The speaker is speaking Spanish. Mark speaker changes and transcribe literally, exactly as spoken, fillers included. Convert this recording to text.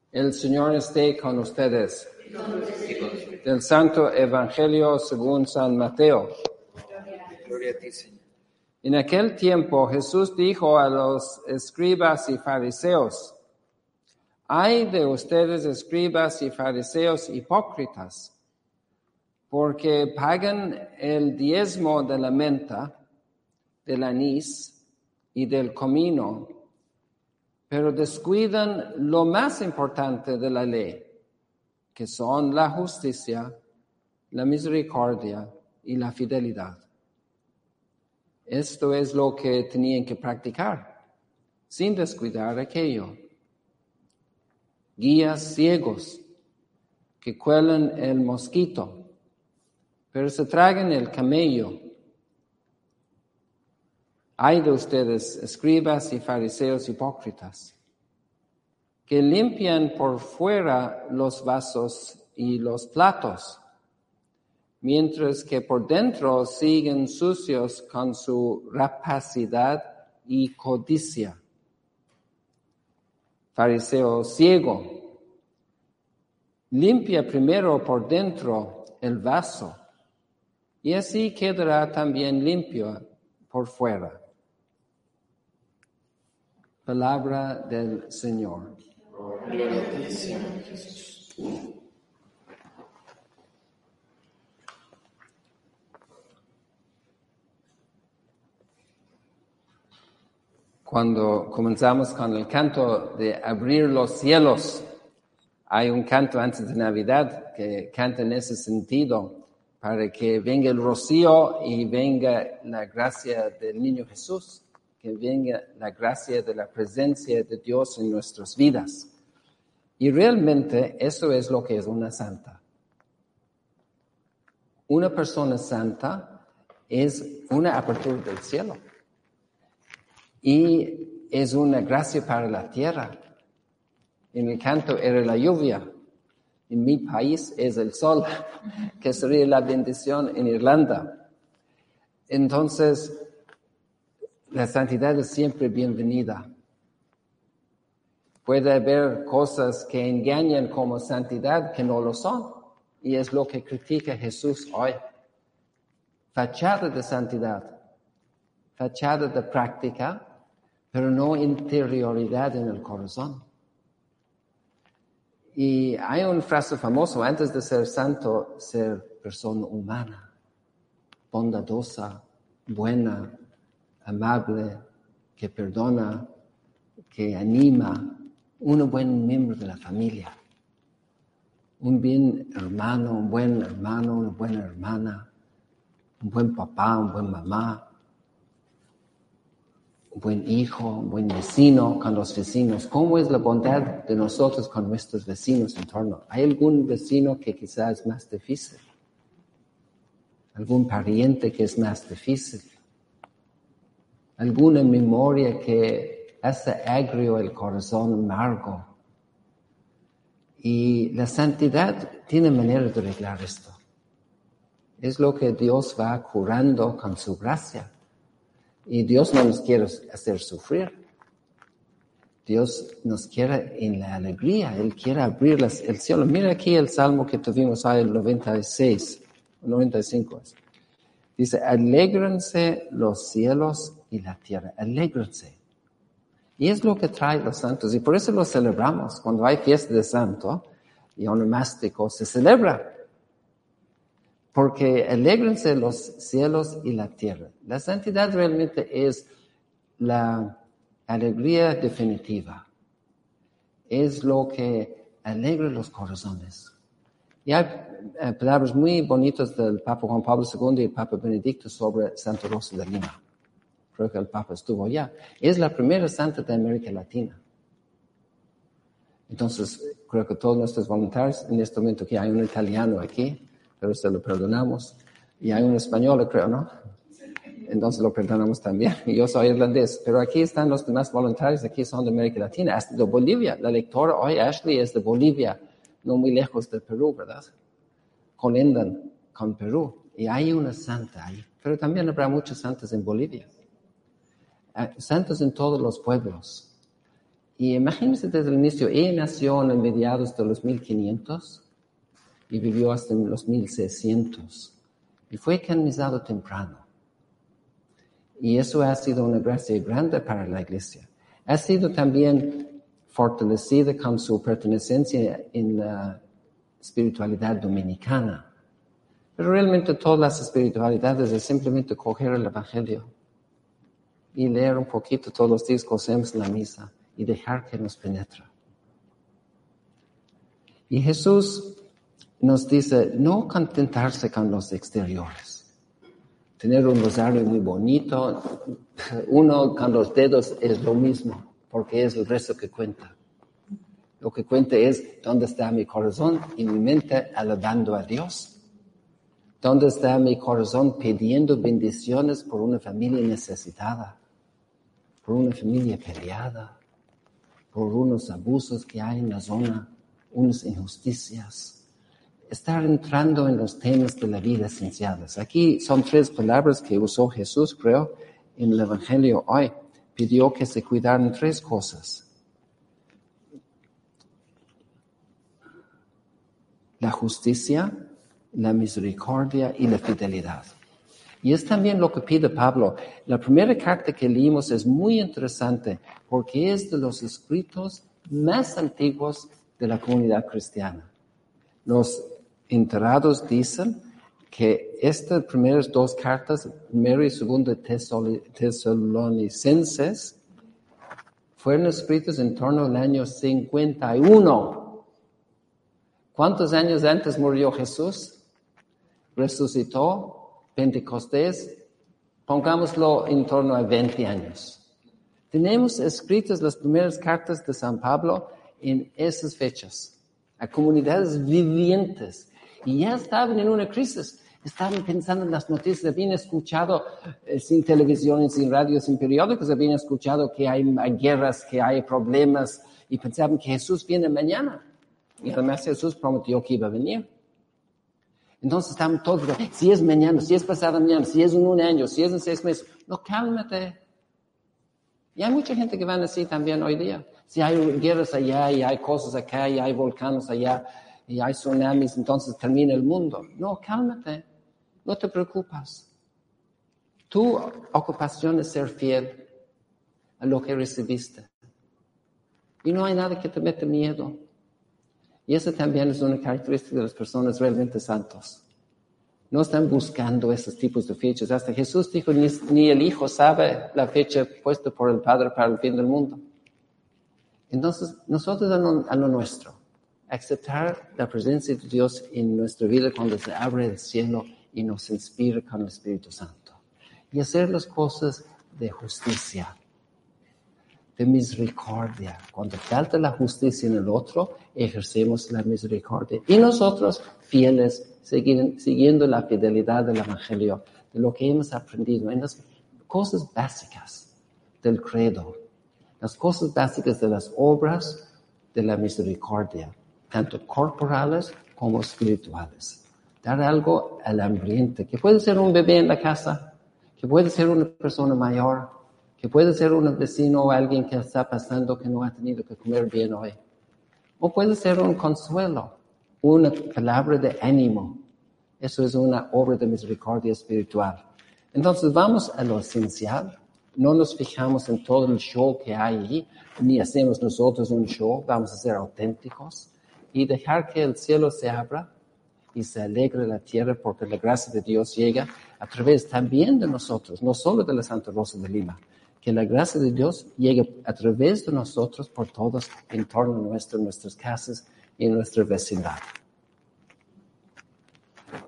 Speaker 1: El Señor esté con ustedes. Del Santo Evangelio según San Mateo.
Speaker 2: Gloria a ti, Señor.
Speaker 1: En aquel tiempo Jesús dijo a los escribas y fariseos: «Ay de ustedes, escribas y fariseos hipócritas, porque pagan el diezmo de la menta, del anís y del comino, pero descuidan lo más importante de la ley, que son la justicia, la misericordia y la fidelidad». Esto es lo que tenían que practicar, sin descuidar aquello. Guías ciegos que cuelan el mosquito, pero se tragan el camello. Ay de ustedes, escribas y fariseos hipócritas, que limpian por fuera los vasos y los platos, mientras que por dentro siguen sucios con su rapacidad y codicia. Fariseo ciego, limpia primero por dentro el vaso, y así quedará también limpio por fuera. Palabra del Señor.
Speaker 2: Gloria a ti, Señor Jesús.
Speaker 1: Cuando comenzamos con el canto de abrir los cielos, hay un canto antes de Navidad que canta en ese sentido, para que venga el rocío y venga la gracia del niño Jesús, que venga la gracia de la presencia de Dios en nuestras vidas. Y realmente eso es lo que es una santa. Una persona santa es una apertura del cielo. Y es una gracia para la tierra. En el canto era la lluvia. En mi país es el sol, que sería la bendición en Irlanda. Entonces, la santidad es siempre bienvenida. Puede haber cosas que engañan como santidad que no lo son. Y es lo que critica Jesús hoy. Fachada de santidad, fachada de práctica, pero no interioridad en el corazón. Y hay una frase famosa: antes de ser santo, ser persona humana, bondadosa, buena, amable, que perdona, que anima, un buen miembro de la familia, un buen hermano, un buen hermano, una buena hermana, un buen papá, un buen mamá, un buen hijo, un buen vecino con los vecinos. ¿Cómo es la bondad de nosotros con nuestros vecinos en torno? ¿Hay algún vecino que quizás es más difícil? ¿Algún pariente que es más difícil? ¿Alguna memoria que hace agrio el corazón amargo? Y la santidad tiene manera de arreglar esto. Es lo que Dios va curando con su gracia. Y Dios no nos quiere hacer sufrir. Dios nos quiere en la alegría. Él quiere abrir las, el cielo. Mira aquí el salmo que tuvimos ahí, el noventa y seis, noventa y cinco. Dice: alégrense los cielos y la tierra. Alégrense. Y es lo que trae los santos. Y por eso lo celebramos. Cuando hay fiesta de santo y onomástico, se celebra. Porque alégrense los cielos y la tierra. La santidad realmente es la alegría definitiva. Es lo que alegra los corazones. Y hay eh, palabras muy bonitas del Papa Juan Pablo segundo y el Papa Benedicto sobre Santa Rosa de Lima. Creo que el Papa estuvo allá. Es la primera santa de América Latina. Entonces, creo que todos nuestros voluntarios, en este momento que hay un italiano aquí, pero se lo perdonamos. Y hay un español, creo, ¿no? Entonces lo perdonamos también. Y yo soy irlandés. Pero aquí están los demás voluntarios, aquí son de América Latina, hasta de Bolivia. La lectora hoy, Ashley, es de Bolivia, no muy lejos de Perú, ¿verdad? Colindan con Perú. Y hay una santa ahí. Pero también habrá muchos santos en Bolivia. Santos en todos los pueblos. Y imagínense desde el inicio, ella nació en mediados de los mil quinientos y vivió hasta los mil seiscientos. Y fue canonizado temprano. Y eso ha sido una gracia grande para la Iglesia. Ha sido también fortalecida con su pertenencia en la espiritualidad dominicana. Pero realmente todas las espiritualidades es simplemente coger el Evangelio y leer un poquito todos los días que hacemos en la misa y dejar que nos penetre. Y Jesús nos dice no contentarse con los exteriores. Tener un rosario muy bonito, uno con los dedos es lo mismo, porque es el resto que cuenta. Lo que cuenta es dónde está mi corazón y mi mente alabando a Dios. ¿Dónde está mi corazón pidiendo bendiciones por una familia necesitada? Por una familia peleada, por unos abusos que hay en la zona, unas injusticias. Estar entrando en los temas de la vida esenciales. Aquí son tres palabras que usó Jesús, creo, en el Evangelio hoy. Pidió que se cuidaran tres cosas. La justicia, la misericordia y la fidelidad. Y es también lo que pide Pablo. La primera carta que leímos es muy interesante porque es de los escritos más antiguos de la comunidad cristiana. Los enterados dicen que estas primeras dos cartas, primera y segunda Tesalonicenses, fueron escritas en torno al año cincuenta y uno. ¿Cuántos años antes murió Jesús? Resucitó. Pentecostés, pongámoslo en torno a veinte años. Tenemos escritas las primeras cartas de San Pablo en esas fechas, a comunidades vivientes, y ya estaban en una crisis, estaban pensando en las noticias, habían escuchado, eh, sin televisión, sin radio, sin periódicos, habían escuchado que hay, hay guerras, que hay problemas, y pensaban que Jesús viene mañana, y además Jesús prometió que iba a venir. Entonces estamos todos, si es mañana, si es pasado mañana, si es en un año, si es en seis meses. No, cálmate. Y hay mucha gente que van así también hoy día. Si hay guerras allá, y hay cosas acá, y hay volcanes allá, y hay tsunamis, entonces termina el mundo. No, cálmate. No te preocupes. Tu ocupación es ser fiel a lo que recibiste. Y no hay nada que te meta miedo. Y eso también es una característica de las personas realmente santos. No están buscando esos tipos de fechas. Hasta Jesús dijo, ni, ni el Hijo sabe la fecha puesta por el Padre para el fin del mundo. Entonces, nosotros a lo, a lo nuestro, aceptar la presencia de Dios en nuestra vida cuando se abre el cielo y nos inspira con el Espíritu Santo. Y hacer las cosas de justicia, de misericordia. Cuando falta la justicia en el otro, ejercemos la misericordia. Y nosotros, fieles, seguir, siguiendo la fidelidad del Evangelio, de lo que hemos aprendido en las cosas básicas del credo, las cosas básicas de las obras de la misericordia, tanto corporales como espirituales. Dar algo al hambriente, que puede ser un bebé en la casa, que puede ser una persona mayor, que puede ser un vecino o alguien que está pasando que no ha tenido que comer bien hoy. O puede ser un consuelo, una palabra de ánimo. Eso es una obra de misericordia espiritual. Entonces vamos a lo esencial. No nos fijamos en todo el show que hay allí, ni hacemos nosotros un show. Vamos a ser auténticos y dejar que el cielo se abra y se alegre la tierra porque la gracia de Dios llega a través también de nosotros, no solo de la Santa Rosa de Lima. Que la gracia de Dios llegue a través de nosotros por todos en torno a nuestro, nuestras casas y en nuestra vecindad.